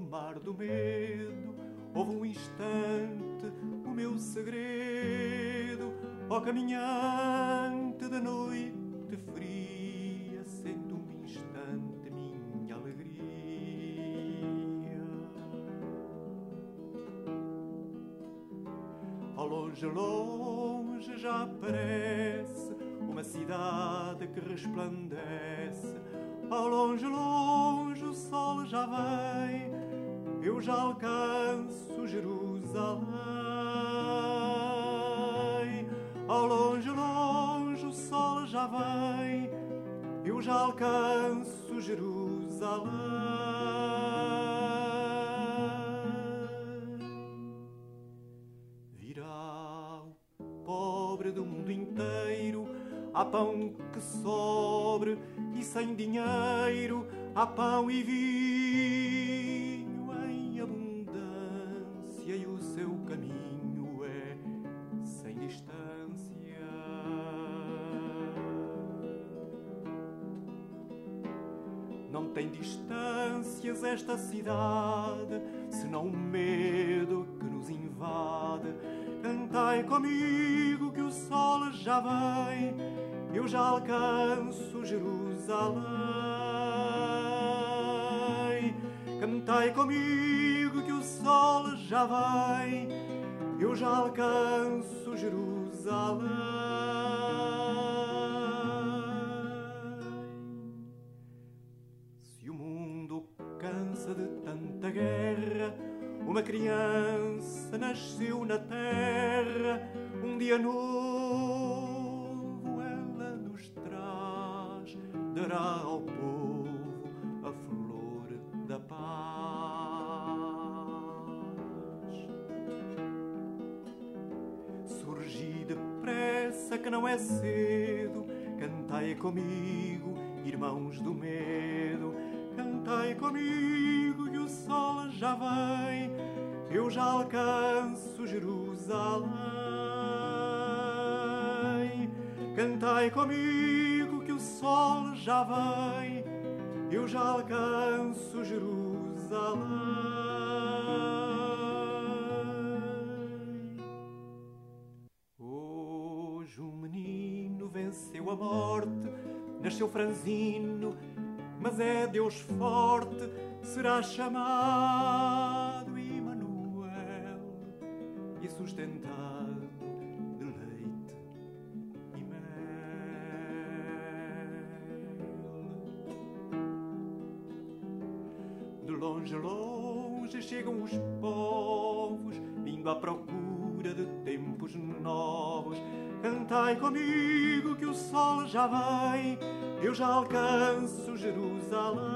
mar do medo, houve um instante o meu segredo. Ó caminhante da noite fria, sente um instante minha alegria. Ao longe, longe já aparece uma cidade que resplandece. Ao longe, longe o sol já vem, eu já alcanço Jerusalém. Ao longe, longe o sol já vem, eu já alcanço Jerusalém. Virá o pobre do mundo inteiro, há pão que sobre e sem dinheiro, há pão e vinho em abundância, e o seu caminho é sem distância. Não tem distâncias esta cidade, senão o medo que nos invade. Cantai comigo que o sol já vem, eu já alcanço Jerusalém. Cantai comigo que o sol já vem, eu já alcanço Jerusalém. Se o mundo cansa de tanta guerra, uma criança nasceu na terra. Um dia novo ela nos traz, dará ao povo a flor da paz. Surgi depressa que não é cedo, cantai comigo, irmãos do medo. Cantai comigo que o sol já vem, eu já alcanço Jerusalém. Cantai comigo que o sol já vem, eu já alcanço Jerusalém. Hoje um menino venceu a morte, nasceu franzino, mas é Deus forte, será chamado Emanuel e sustentado de leite e mel. De longe, longe chegam os povos, vindo à procura de tempos novos. Cantai comigo que o sol já vem, eu já alcanço Jerusalém.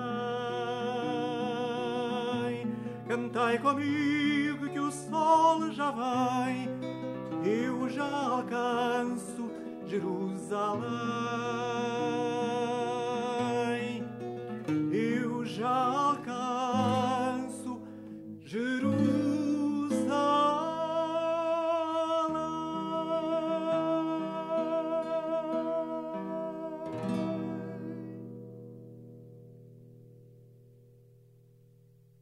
Cantai comigo que o sol já vem, eu já alcanço Jerusalém.